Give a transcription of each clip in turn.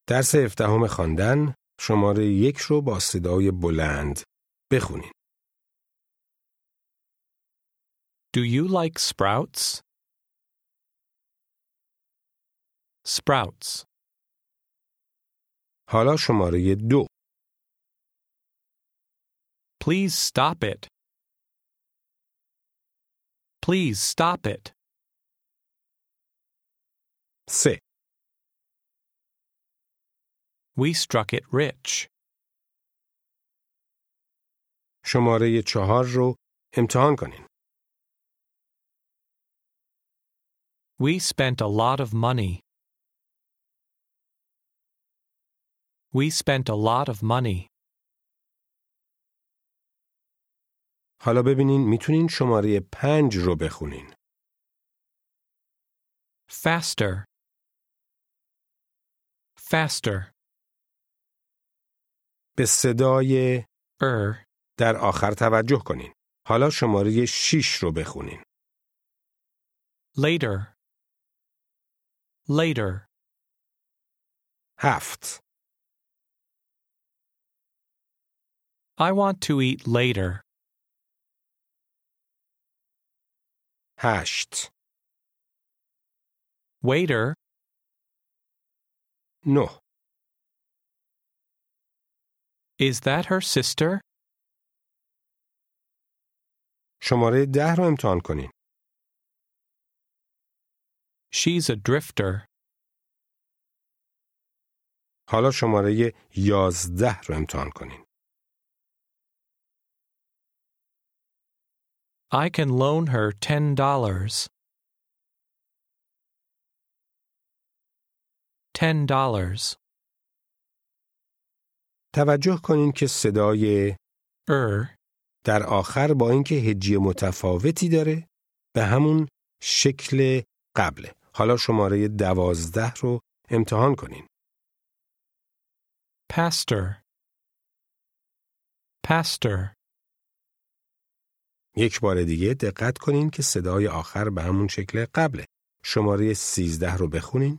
درس 17 خواندن، شماره 1 رو با صدای بلند بخونین. Do you like sprouts? Sprouts. حالا شماره 2. Please stop it. Please stop it. 3. We struck it rich. شماره 4 رو امتحان کنین. We spent a lot of money. We spent a lot of money. حالا ببینین میتونین شماره 5 رو بخونین. Faster. Faster. به صدای در آخر توجه کنین. حالا شماره 6 رو بخونین. Later. Later. 7. I want to eat later. 8. Waiter. 9. Is that her sister? شماره 10 رو امتحان کنین. She's a drifter. حالا شماره 11 رو امتحان کنین. I can loan her $10. $10. توجه کنین که صدای در آخر با اینکه هجی متفاوتی داره به همون شکل قبله. حالا شماره 12 رو امتحان کنین. Pastor. Pastor. یک بار دیگه دقت کنین که صدای آخر به همون شکل قبله. شماره 13 رو بخونین.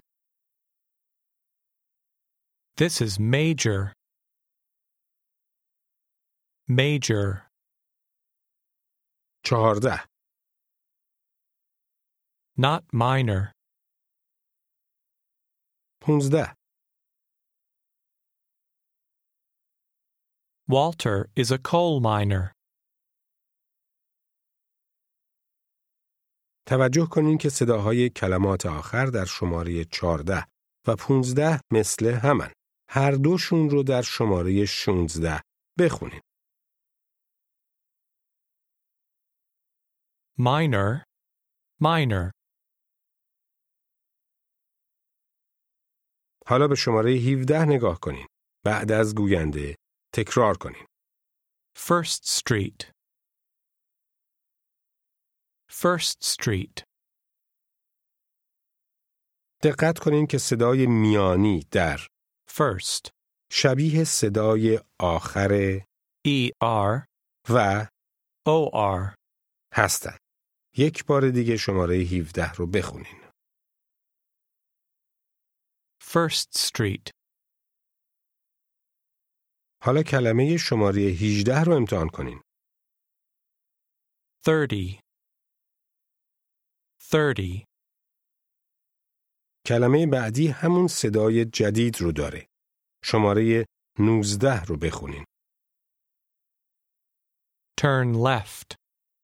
This is major. Major. 14. Not minor. 15. Walter is a coal miner. توجه کنین که صداهای کلمات آخر در شماره 14 و 15 مثل همن. هر دوشون رو در شماره 16 بخونین. Minor. Minor. حالا به شماره 17 نگاه کنین. بعد از گوینده تکرار کنین. First Street. First Street. دقت کنین که صدای میانی در First. شبیه صدای آخر ER و OR. هستن. یک بار دیگه شماره 17 رو بخونین. First Street. حالا کلمه شماره 18 رو امتحان کنین. 30. 30. کلمه بعدی همون صدای جدید رو داره. شماره 19 رو بخونین. Turn left.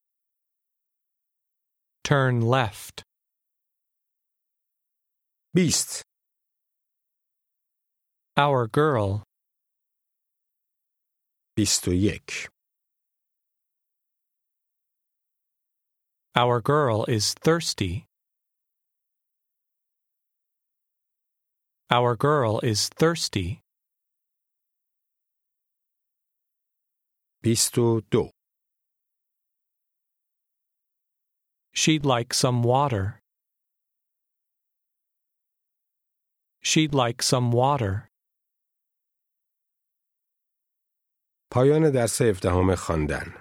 Turn left. 20. Our girl. 21. Our girl is thirsty. Our girl is thirsty. 22. She'd like some water. She'd like some water. پایان درس 17 خواندن.